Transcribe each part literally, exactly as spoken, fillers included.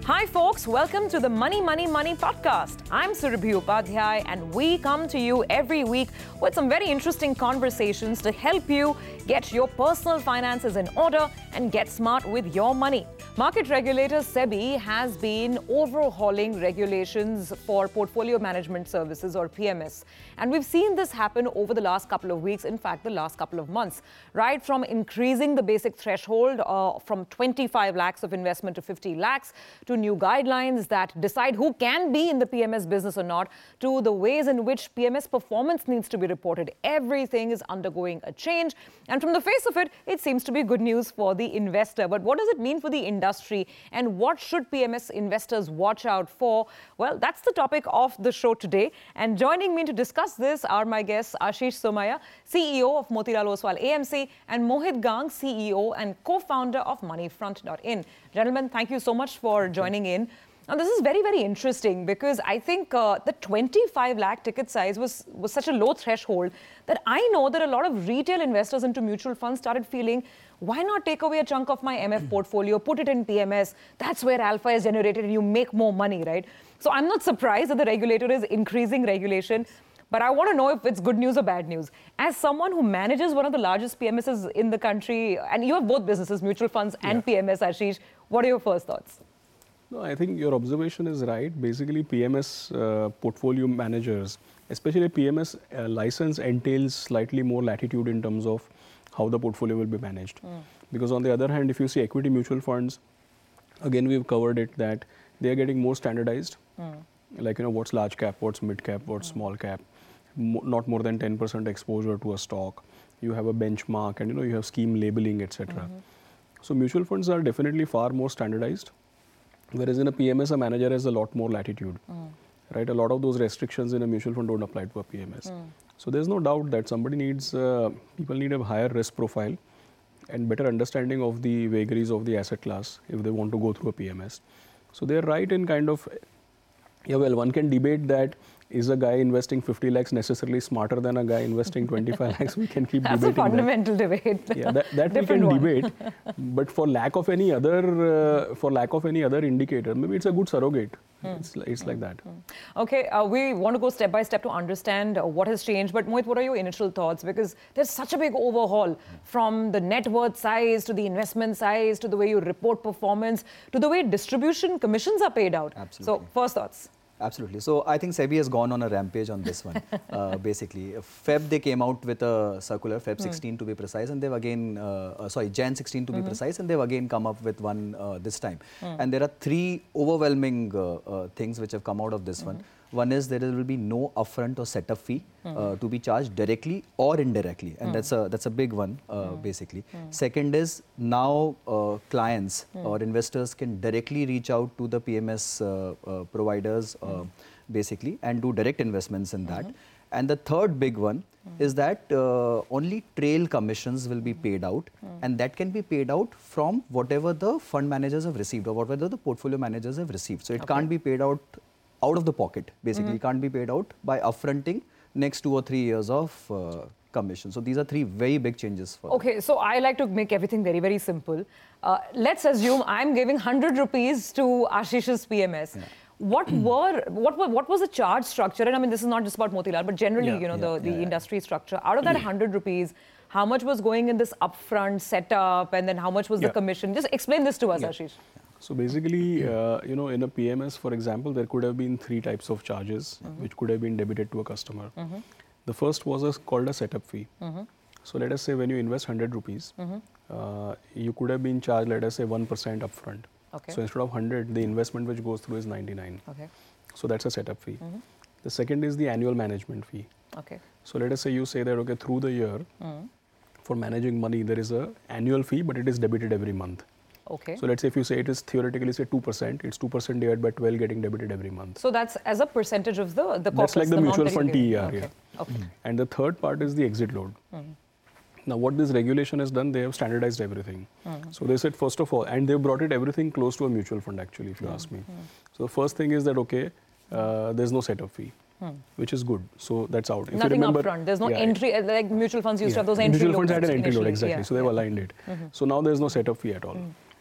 Hi folks, welcome to the Money Money Money podcast. I'm Surabhi Upadhyay and we come to you every week with some very interesting conversations to help you get your personal finances in order and get smart with your money. Market regulator SEBI has been overhauling regulations for portfolio management services or P M S. And we've seen this happen over the last couple of weeks, in fact, the last couple of months, right? From increasing the basic threshold uh, from twenty-five lakhs of investment to fifty lakhs, to new guidelines that decide who can be in the P M S business or not, to the ways in which P M S performance needs to be reported. Everything is undergoing a change. And from the face of it, it seems to be good news for the investor. But what does it mean for the industry? Industry, and what should P M S investors watch out for? Well, that's the topic of the show today. And joining me to discuss this are my guests Ashish Somaiya, C E O of Motilal Oswal A M C, and Mohit Gang, C E O and co-founder of Moneyfront dot in. Gentlemen, thank you so much for joining in. Now, this is very, very interesting because I think uh, the twenty-five lakh ticket size was, was such a low threshold that I know that a lot of retail investors into mutual funds started feeling, why not take away a chunk of my M F portfolio, put it in P M S? That's where alpha is generated and you make more money, right? So I'm not surprised that the regulator is increasing regulation, but I want to know if it's good news or bad news. As someone who manages one of the largest P M Ss in the country, and you have both businesses, mutual funds and yeah. P M S, Ashish, what are your first thoughts? No, I think your observation is right. Basically, P M S uh, portfolio managers, especially P M S uh, license entails slightly more latitude in terms of how the portfolio will be managed. Mm. Because on the other hand, if you see equity mutual funds, again, we've covered it that they are getting more standardized. Mm. Like, you know, what's large cap, what's mid cap, what's mm. small cap, Mo not more than ten percent exposure to a stock. You have a benchmark and, you know, you have scheme labeling, et cetera. Mm-hmm. So mutual funds are definitely far more standardized. Whereas in a P M S, a manager has a lot more latitude, mm. right? A lot of those restrictions in a mutual fund don't apply to a P M S. Mm. So there's no doubt that somebody needs, uh, people need a higher risk profile and better understanding of the vagaries of the asset class if they want to go through a P M S. So they're right in kind of, yeah, well, one can debate that, is a guy investing fifty lakhs necessarily smarter than a guy investing twenty-five lakhs? We can keep That's debating a fundamental that. debate. Yeah, that, that we can one. debate. But for lack of any other, uh, for lack of any other indicator, maybe it's a good surrogate. Hmm. It's, it's hmm. like that. Hmm. Okay, uh, we want to go step by step to understand uh, what has changed. But Mohit, what are your initial thoughts? Because there's such a big overhaul hmm. from the net worth size to the investment size to the way you report performance to the way distribution commissions are paid out. Absolutely. So, first thoughts. Absolutely. So I think SEBI has gone on a rampage on this one. uh, basically, Feb they came out with a circular, Feb sixteen mm. to be precise, and they've again, uh, uh, sorry, Jan sixteen to mm-hmm. be precise, and they've again come up with one uh, this time. Mm. And there are three overwhelming uh, uh, things which have come out of this mm-hmm. one. One is there will be no upfront or setup fee mm. uh, to be charged directly or indirectly, and mm. that's a that's a big one uh, mm. basically. Mm. Second is now uh, clients mm. or investors can directly reach out to the P M S uh, uh, providers uh, mm. basically and do direct investments in that. Mm-hmm. And the third big one mm. is that uh, only trail commissions will be paid out, mm. and that can be paid out from whatever the fund managers have received or whatever the portfolio managers have received. So it okay. can't be paid out out of the pocket, basically. Mm-hmm. Can't be paid out by upfronting next two or three years of uh, commission. So these are three very big changes for Okay, them. So I like to make everything very, very simple. Uh, let's assume I'm giving one hundred rupees to Ashish's P M S. Yeah. What were, what were, what was the charge structure? And I mean, this is not just about Motilal, but generally, yeah, you know, yeah, the, yeah, the yeah. industry structure. Out of that one hundred rupees, how much was going in this upfront setup, and then how much was yeah. the commission? Just explain this to us, yeah. Ashish. So basically, uh, you know, in a P M S, for example, there could have been three types of charges mm-hmm. which could have been debited to a customer. Mm-hmm. The first was a, called a setup fee. Mm-hmm. So let us say when you invest one hundred rupees, mm-hmm. uh, you could have been charged, let us say, one percent upfront. Okay. So instead of one hundred, the investment which goes through is ninety-nine. Okay. So that's a setup fee. Mm-hmm. The second is the annual management fee. Okay. So let us say you say that, okay, through the year, mm-hmm. for managing money, there is a annual fee, but it is debited every month. Okay. So let's say if you say it is theoretically say two percent, it's two percent divided by twelve getting debited every month. So that's as a percentage of the, the corpus. That's like the, the mutual fund T E R, okay. yeah. Okay. Mm-hmm. And the third part is the exit load. Mm-hmm. Now what this regulation has done, they have standardized everything. Mm-hmm. So they said first of all, and they've brought it everything close to a mutual fund actually, if you mm-hmm. ask me. Mm-hmm. So the first thing is that, okay, uh, there's no setup fee. Hmm. Which is good. So that's out. If Nothing you remember, upfront. There's no yeah, entry, like mutual funds used yeah. to have those entry mutual loads. Mutual funds had an entry load, initially. exactly. Yeah. So they've yeah. aligned it. Mm-hmm. So now there's no setup fee at all. Mm.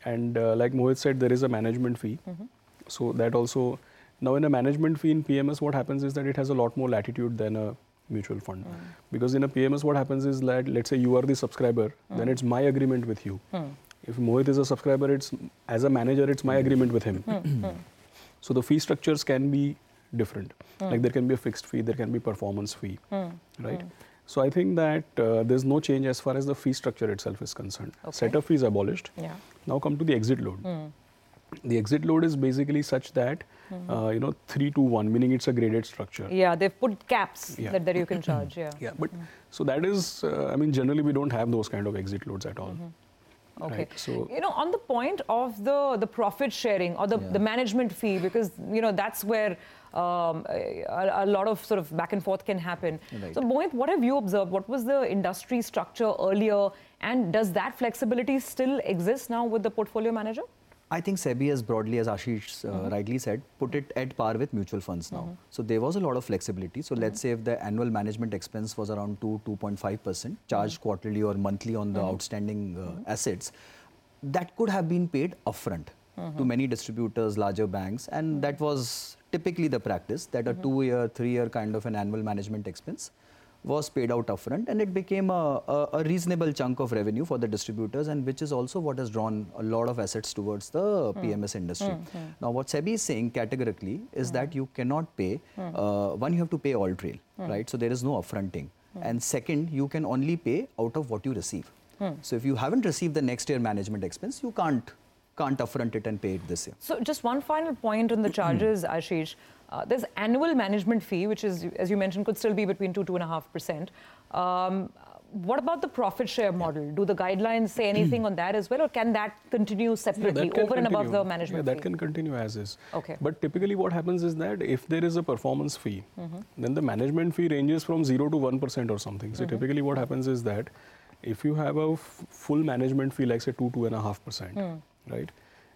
And uh, like Mohit said, there is a management fee. Mm-hmm. So that also, now in a management fee in P M S, what happens is that it has a lot more latitude than a mutual fund. Mm. Because in a P M S, what happens is that, let's say you are the subscriber, mm. then it's my agreement with you. Mm. If Mohit is a subscriber, it's as a manager, it's my agreement with him. Mm. So the fee structures can be different. Mm. Like there can be a fixed fee, there can be performance fee, mm. right? Mm. So I think that uh, there's no change as far as the fee structure itself is concerned. Okay. Setup fee is abolished. Yeah. Now come to the exit load. Mm. The exit load is basically such that, mm-hmm. uh, you know, three to one, meaning it's a graded structure. Yeah, they've put caps yeah. that, that you can charge. Yeah. Yeah, but mm. so that is, uh, I mean, generally we don't have those kind of exit loads at all. Mm-hmm. Okay. Right? So, you know, on the point of the, the profit sharing or the, yeah. the management fee, because, you know, that's where um, a, a lot of sort of back and forth can happen. Right. So, Mohit, what have you observed? What was the industry structure earlier? And does that flexibility still exist now with the portfolio manager? I think SEBI has broadly, as Ashish uh, mm-hmm. rightly said, put it at par with mutual funds now. Mm-hmm. So there was a lot of flexibility. So mm-hmm. let's say if the annual management expense was around two, two point five percent charged mm-hmm. quarterly or monthly on the mm-hmm. outstanding uh, mm-hmm. assets, that could have been paid upfront mm-hmm. to many distributors, larger banks. And mm-hmm. that was typically the practice, that mm-hmm. a two-year, three-year kind of an annual management expense was paid out upfront, and it became a, a, a reasonable chunk of revenue for the distributors, and which is also what has drawn a lot of assets towards the mm. P M S industry. Mm, mm. Now, what SEBI is saying categorically is mm. that you cannot pay, mm. uh, one, you have to pay all trail, mm. right? So there is no upfronting. Mm. And second, you can only pay out of what you receive. Mm. So if you haven't received the next year management expense, you can't can't upfront it and pay it this year. So just one final point on the charges, Ashish. Uh, there's annual management fee, which is, as you mentioned, could still be between two, two and a half percent. Um, what about the profit share model? Do the guidelines say anything on that as well, or can that continue separately, yeah, over continue. and above the management yeah, fee? that can continue as is. Okay. But typically what happens is that if there is a performance fee, mm-hmm. then the management fee ranges from zero to one percent or something. So mm-hmm. typically what happens is that if you have a f full management fee, like say two, two and a half percent, mm. right?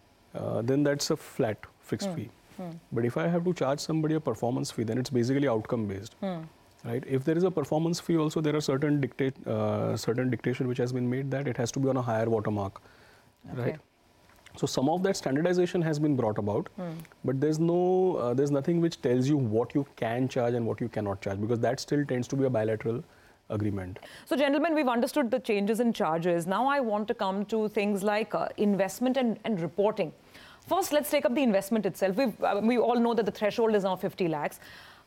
Uh, then that's a flat fixed mm. fee. Mm. But if I have to charge somebody a performance fee, then it's basically outcome based, mm. right? If there is a performance fee, also there are certain dictate, uh, certain dictation which has been made that it has to be on a higher watermark, okay. right? So some of that standardization has been brought about, mm. but there's no, uh, there's nothing which tells you what you can charge and what you cannot charge, because that still tends to be a bilateral agreement. So gentlemen, we've understood the changes in charges. Now I want to come to things like uh, investment and, and reporting. First, let's take up the investment itself. We've, uh, we all know that the threshold is now fifty lakhs.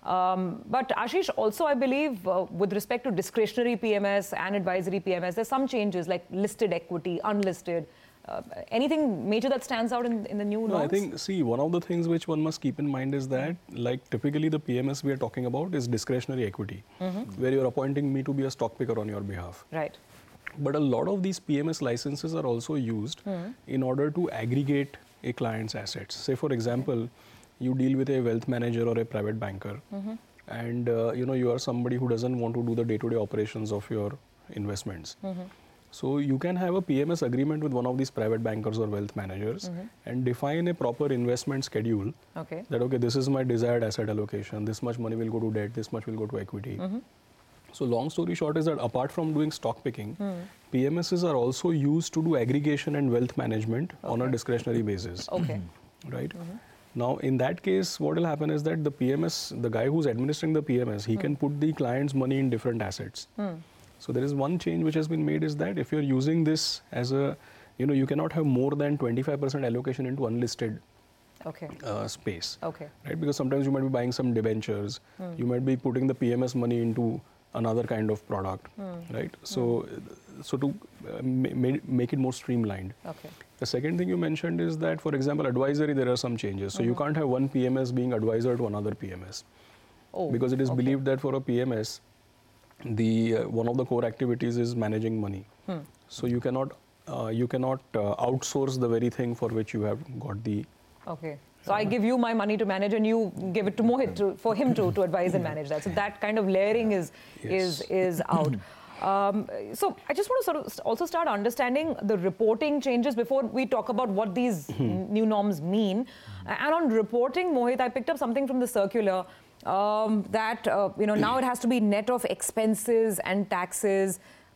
Um, but Ashish, also I believe uh, with respect to discretionary P M S and advisory P M S, there's some changes like listed equity, unlisted. Uh, anything major that stands out in, in the new no, norms? I think, see, one of the things which one must keep in mind is that, like, typically the P M S we are talking about is discretionary equity, mm-hmm. where you're appointing me to be a stock picker on your behalf. Right. But a lot of these P M S licenses are also used mm-hmm. in order to aggregate a client's assets. Say, for example, you deal with a wealth manager or a private banker, mm-hmm. and, uh, you know, you are somebody who doesn't want to do the day-to-day operations of your investments. Mm-hmm. So you can have a P M S agreement with one of these private bankers or wealth managers mm-hmm. and define a proper investment schedule. Okay. That, okay, this is my desired asset allocation, this much money will go to debt, this much will go to equity. Mm-hmm. So long story short is that apart from doing stock picking, mm. P M Ss are also used to do aggregation and wealth management okay. on a discretionary basis. Okay. Right? Mm-hmm. Now, in that case, what will happen is that the P M S, the guy who's administering the P M S, he mm. can put the client's money in different assets. Mm. So there is one change which has been made is that if you're using this as a, you know, you cannot have more than twenty-five percent allocation into unlisted okay. uh, space. Okay. Right? Because sometimes you might be buying some debentures, mm. you might be putting the P M S money into another kind of product, mm. right? So, mm. so to uh, ma make it more streamlined. Okay. The second thing you mentioned is that, for example, advisory, there are some changes. So mm-hmm. you can't have one P M S being advisor to another P M S. Oh, because it is okay. believed that for a P M S, the uh, one of the core activities is managing money. Hmm. So you cannot uh, you cannot uh, outsource the very thing for which you have got the. Okay. So uh, I give you my money to manage, and you give it to Mohit to, for him to to advise and manage that. So that kind of layering is yes. is is out. Um, so I just want to sort of also start understanding the reporting changes before we talk about what these new norms mean. And on reporting, Mohit, I picked up something from the circular. Um, that, uh, you know, now it has to be net of expenses and taxes.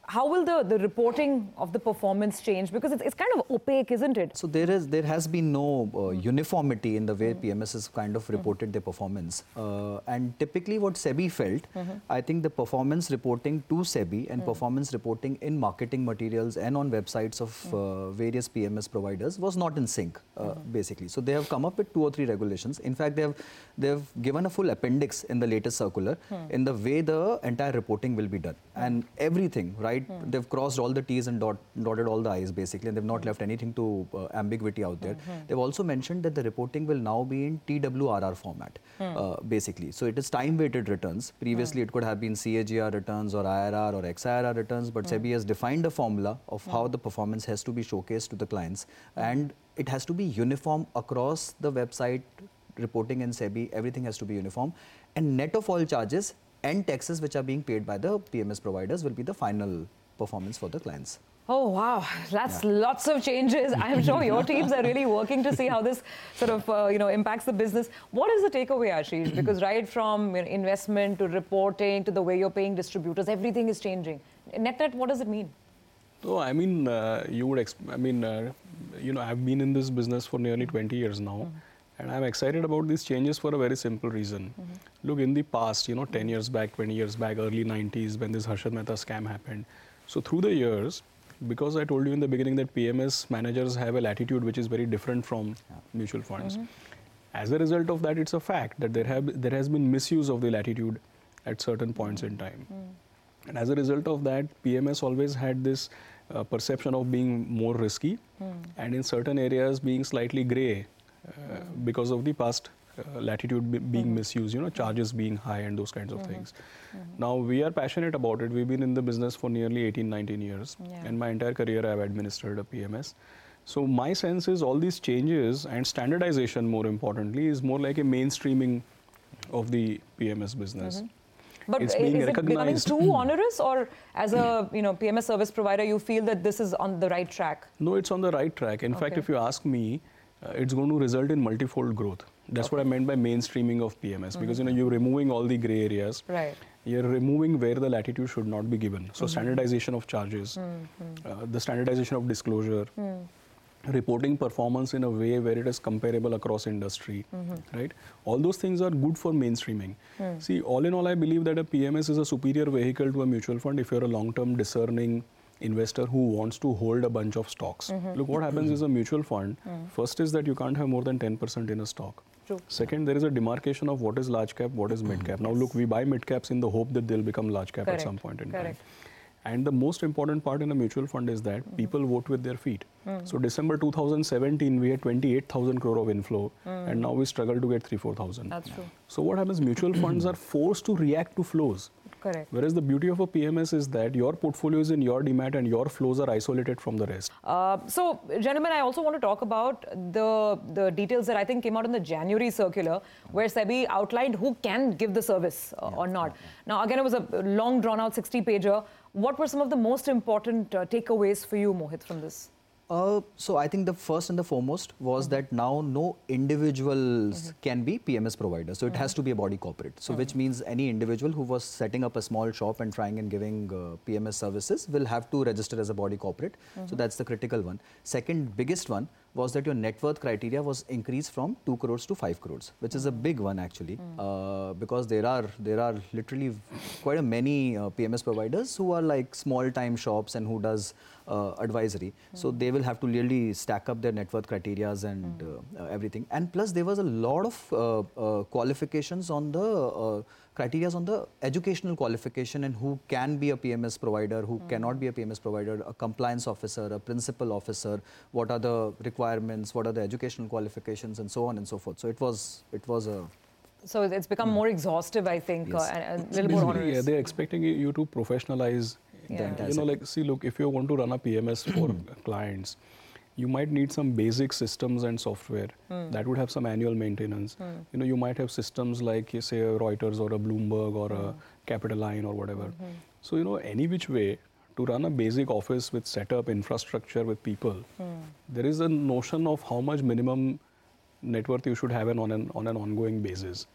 how will the, the reporting of the performance change? Because it's, it's kind of opaque, isn't it? So there is there has been no uh, uniformity in the way P M S has kind of reported their performance. Uh, and typically what SEBI felt, I think the performance reporting to SEBI and performance reporting in marketing materials and on websites of uh, various P M S providers was not in sync, uh, basically. So they have come up with two or three regulations. In fact, they have they have given a full appendix in the latest circular in the way the entire reporting will be done. And everything, right? Hmm. They've crossed all the T's and dot, dotted all the I's, basically, and they've not left anything to uh, ambiguity out there. Hmm. They've also mentioned that the reporting will now be in T W R R format, hmm. uh, basically. So it is time-weighted returns. Previously, hmm. it could have been C A G R returns or I R R or X I R R returns, but hmm. SEBI has defined a formula of hmm. how the performance has to be showcased to the clients, hmm. and it has to be uniform across the website, reporting in SEBI, everything has to be uniform. And net of all charges and taxes which are being paid by the P M S providers will be the final performance for the clients. Oh, wow. That's yeah. lots of changes. I'm sure your teams are really working to see how this sort of, uh, you know, impacts the business. What is the takeaway, Ashish? Because right from you know, investment to reporting to the way you're paying distributors, everything is changing. Net net, what does it mean? Oh, I mean, uh, you would, exp I mean, uh, you know, I've been in this business for nearly twenty years now. Mm-hmm. And I'm excited about these changes for a very simple reason. Mm-hmm. Look, in the past, you know, ten years back, twenty years back, early nineties, when this Harshad Mehta scam happened. So through the years, because I told you in the beginning that P M S managers have a latitude which is very different from yeah. mutual funds. Mm-hmm. As a result of that, it's a fact that there have there has been misuse of the latitude at certain points in time. Mm. And as a result of that, P M S always had this uh, perception of being more risky mm. and in certain areas being slightly gray. Uh, because of the past uh, latitude be being mm-hmm. misused, you know, charges being high and those kinds of mm-hmm. things. Mm-hmm. Now, we are passionate about it. We've been in the business for nearly eighteen, nineteen years. Yeah. And my entire career, I've administered a P M S. So my sense is all these changes and standardization, more importantly, is more like a mainstreaming of the P M S business. Mm-hmm. But it's is being it recognized. becoming too onerous, or as a you know P M S service provider, you feel that this is on the right track? No, it's on the right track. In okay. fact, if you ask me, Uh, it's going to result in multifold growth. That's okay. what I meant by mainstreaming of P M S, mm-hmm. because you know you're removing all the gray areas. Right. You're removing where the latitude should not be given. So mm-hmm. standardization of charges, mm-hmm. uh, the standardization of disclosure, mm. reporting performance in a way where it is comparable across industry, mm-hmm. right? All those things are good for mainstreaming. Mm. See, all in all, I believe that a P M S is a superior vehicle to a mutual fund if you're a long-term discerning investor who wants to hold a bunch of stocks. Mm-hmm. Look, what happens is a mutual fund, mm. first is that you can't have more than ten percent in a stock. True. Second, there is a demarcation of what is large cap, what is mid cap. Now yes. look, we buy mid caps in the hope that they'll become large cap Correct. At some point in Correct. Time. And the most important part in a mutual fund is that mm-hmm. people vote with their feet. Mm-hmm. So December two thousand seventeen, we had twenty-eight thousand crore of inflow, mm-hmm. and now we struggle to get three, four thousand. That's true. So what happens? Mutual funds are forced to react to flows. Correct. Whereas the beauty of a P M S is that your portfolio is in your demat and your flows are isolated from the rest. Uh, so, gentlemen, I also want to talk about the, the details that I think came out in the January circular, where SEBI outlined who can give the service uh, yeah. or not. Yeah. Now, again, it was a long, drawn-out sixty pager. What were some of the most important uh, takeaways for you, Mohit, from this? Uh, so I think the first and the foremost was mm-hmm. that now no individuals mm-hmm. can be P M S providers. So it mm-hmm. has to be a body corporate. So mm-hmm. which means any individual who was setting up a small shop and trying and giving uh, P M S services will have to register as a body corporate. Mm-hmm. So that's the critical one. Second biggest one was that your net worth criteria was increased from two crores to five crores, which is a big one actually, mm. uh, because there are there are literally quite a many uh, P M S providers who are like small time shops and who does uh, advisory. Mm. So they will have to really stack up their net worth criterias and mm. uh, uh, everything. And plus there was a lot of uh, uh, qualifications on the uh, criteria on the educational qualification and who can be a P M S provider, who mm. cannot be a P M S provider, a compliance officer, a principal officer, what are the requirements, what are the educational qualifications, and so on and so forth. So it was, it was a... So it's become more exhaustive, I think, yes. uh, and a little more onerous. Yeah, they're expecting you to professionalize. Yeah. The, you know, like, see, look, if you want to run a P M S for clients, you might need some basic systems and software mm. that would have some annual maintenance. Mm. You know, you might have systems like, you say, a Reuters or a Bloomberg or mm. a Capitaline or whatever. Mm-hmm. So, you know, any which way, to run a basic office with setup, infrastructure, with people, mm. there is a notion of how much minimum net worth you should have an on, an on an ongoing basis. Sure.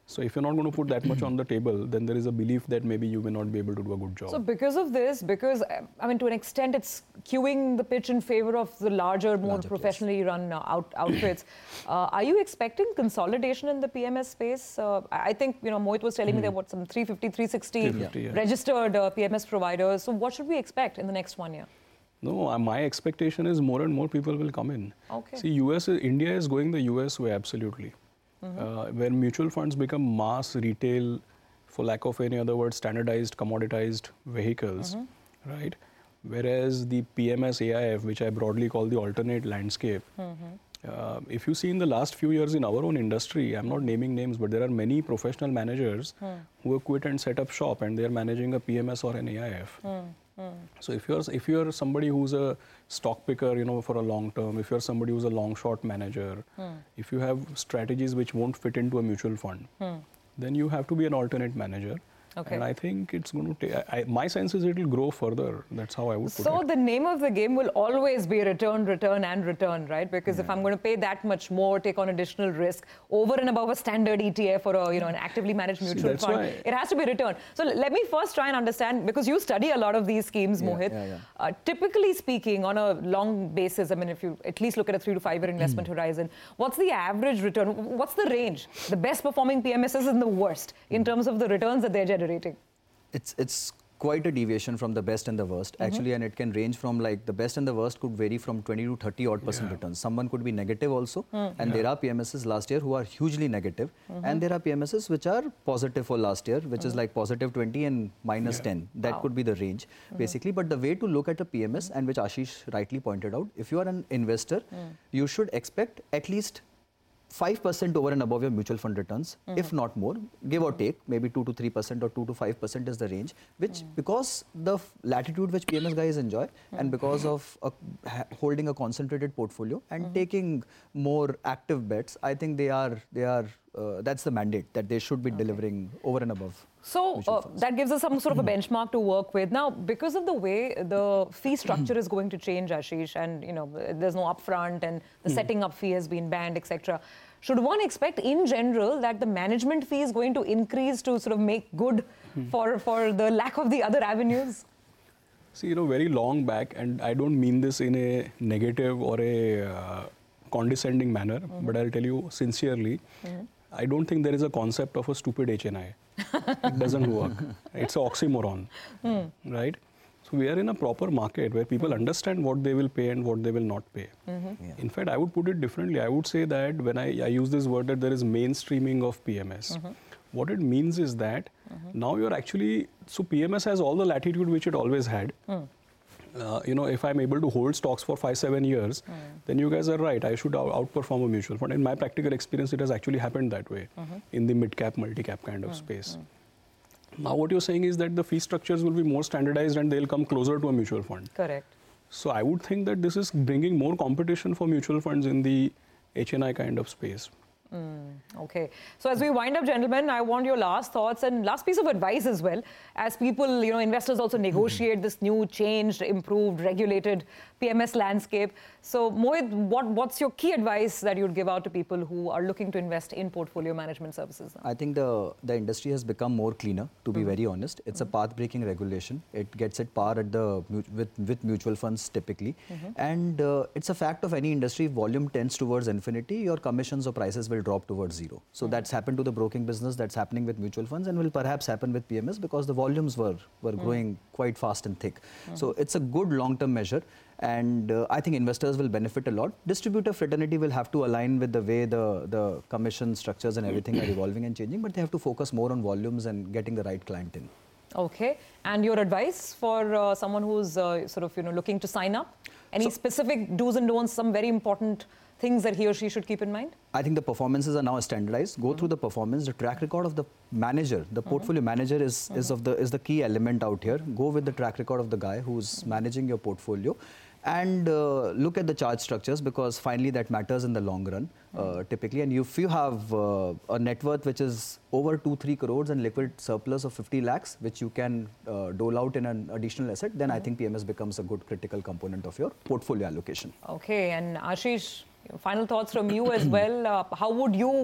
So if you're not going to put that much on the table, then there is a belief that maybe you may not be able to do a good job. So because of this, because, I mean, to an extent, it's queuing the pitch in favor of the larger, more Larger professionally run uh, out, outfits. uh, are you expecting consolidation in the P M S space? Uh, I think, you know, Mohit was telling mm. me there were what, some three fifty, three sixty three fifty, yeah. registered uh, P M S providers. So what should we expect in the next one year? No, uh, my expectation is more and more people will come in. Okay. See, U S, is, India is going the U S way, absolutely. Mm-hmm. uh, where mutual funds become mass retail, for lack of any other word, standardized, commoditized vehicles, mm-hmm. right? Whereas the P M S A I F, which I broadly call the alternate landscape, mm-hmm. uh, if you see in the last few years in our own industry, I'm not naming names, but there are many professional managers mm. who have quit and set up shop and they're managing a P M S or an A I F. Mm. Mm. So if you're if you're somebody who's a stock picker, you know, for a long term, if you're somebody who's a long short manager, mm. if you have strategies which won't fit into a mutual fund, mm. then you have to be an alternate manager. Okay. And I think it's going to take, my sense is it will grow further. That's how I would put so it. So the name of the game will always be return, return and return, right? Because yeah. if I'm going to pay that much more, take on additional risk over and above a standard E T F or a, you know, an actively managed mutual See, fund, why. it has to be return. So let me first try and understand, because you study a lot of these schemes, yeah, Mohit. Yeah, yeah. Uh, typically speaking, on a long basis, I mean, if you at least look at a three to five year investment horizon, what's the average return? What's the range? The best performing P M Ss and the worst in terms of the returns that they're generating? It's it's quite a deviation from the best and the worst, mm-hmm. actually, and it can range from, like, the best and the worst could vary from twenty to thirty odd percent yeah. returns. Someone could be negative also, mm. and yeah. there are P M Ss last year who are hugely negative, mm-hmm. and there are P M Ss which are positive for last year, which mm. is like positive twenty and minus yeah. ten. That wow. could be the range, mm-hmm. basically. But the way to look at a P M S, and which Ashish rightly pointed out, if you are an investor, mm. you should expect at least five percent over and above your mutual fund returns, mm-hmm. if not more, give or take, maybe two to three percent or two to five percent is the range, which mm. because the f- latitude which P M S guys enjoy, mm. and because of a, ha- holding a concentrated portfolio and mm-hmm. taking more active bets, I think they are, they are uh, that's the mandate, that they should be okay. delivering over and above. So uh, that gives us some sort of a benchmark to work with. Now, because of the way the fee structure is going to change, Ashish, and you know, there's no upfront and the mm. setting up fee has been banned, et cetera. Should one expect in general that the management fee is going to increase to sort of make good mm. for, for the lack of the other avenues? See, you know, very long back, and I don't mean this in a negative or a uh, condescending manner, mm-hmm. but I'll tell you sincerely, mm-hmm. I don't think there is a concept of a stupid H N I. It doesn't work. It's an oxymoron, mm. right? So we are in a proper market where people understand what they will pay and what they will not pay. Mm-hmm. Yeah. In fact, I would put it differently. I would say that when I, I use this word that there is mainstreaming of P M S, mm-hmm. what it means is that mm-hmm. now you're actually, so P M S has all the latitude which it always had. Mm. Uh, you know, if I'm able to hold stocks for five, seven years, mm. then you guys are right. I should out- outperform a mutual fund. In my practical experience, it has actually happened that way mm-hmm. in the mid-cap, multi-cap kind of mm. space. Mm. Now, what you're saying is that the fee structures will be more standardized and they'll come closer to a mutual fund. Correct. So I would think that this is bringing more competition for mutual funds in the H N I kind of space. Mm, okay. So as we wind up, gentlemen, I want your last thoughts and last piece of advice as well. As people, you know, investors also negotiate this new, changed, improved, regulated P M S landscape. So Mohit, what, what's your key advice that you'd give out to people who are looking to invest in portfolio management services now? I think the, the industry has become more cleaner, to be mm-hmm. very honest. It's mm-hmm. a path-breaking regulation. It gets it par at the with, with mutual funds typically. Mm-hmm. And uh, it's a fact of any industry, if volume tends towards infinity, your commissions or prices will drop towards zero. So mm-hmm. that's happened to the broking business, that's happening with mutual funds, and will perhaps happen with P M S because the volumes were, were mm-hmm. growing quite fast and thick. Mm-hmm. So it's a good long-term measure. And uh, I think investors will benefit a lot. Distributor fraternity will have to align with the way the, the commission structures and everything are evolving and changing, but they have to focus more on volumes and getting the right client in. Okay. And your advice for uh, someone who's uh, sort of, you know, looking to sign up? Any so, specific do's and don'ts, some very important things that he or she should keep in mind? I think the performances are now standardized. Go mm-hmm. through the performance. The track record of the manager, the mm-hmm. portfolio manager is, mm-hmm. is, of the, is the key element out here. Go with the track record of the guy who's mm-hmm. managing your portfolio. And uh, look at the charge structures, because finally that matters in the long run, uh, mm. typically. And if you have uh, a net worth which is over two, three crores and liquid surplus of fifty lakhs, which you can uh, dole out in an additional asset, then mm. I think P M S becomes a good critical component of your portfolio allocation. Okay, and Ashish, final thoughts from you as well. Uh, how would you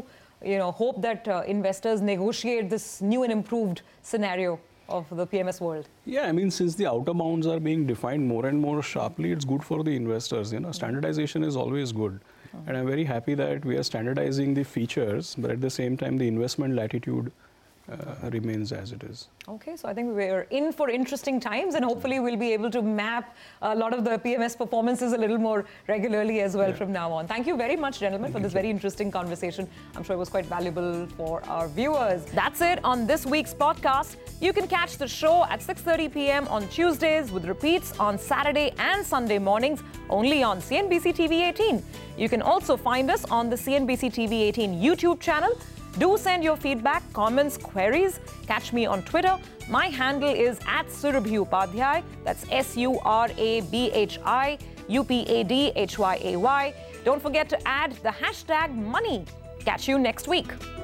you know, hope that uh, investors negotiate this new and improved scenario of the P M S world? Yeah, I mean, since the outer bounds are being defined more and more sharply, it's good for the investors. You know, standardization is always good. Mm-hmm. And I'm very happy that we are standardizing the features, but at the same time, the investment latitude uh, remains as it is. Okay, so I think we're in for interesting times, and hopefully we'll be able to map a lot of the P M S performances a little more regularly as well yeah. from now on. Thank you very much, gentlemen, Thank for this you. very interesting conversation. I'm sure it was quite valuable for our viewers. That's it on this week's podcast. You can catch the show at six thirty p m on Tuesdays with repeats on Saturday and Sunday mornings only on C N B C T V eighteen. You can also find us on the C N B C T V eighteen YouTube channel. Do send your feedback, comments, queries. Catch me on Twitter. My handle is at Surabhi Upadhyay. That's S U R A B H I U P A D H Y A Y. Don't forget to add the hashtag money. Catch you next week.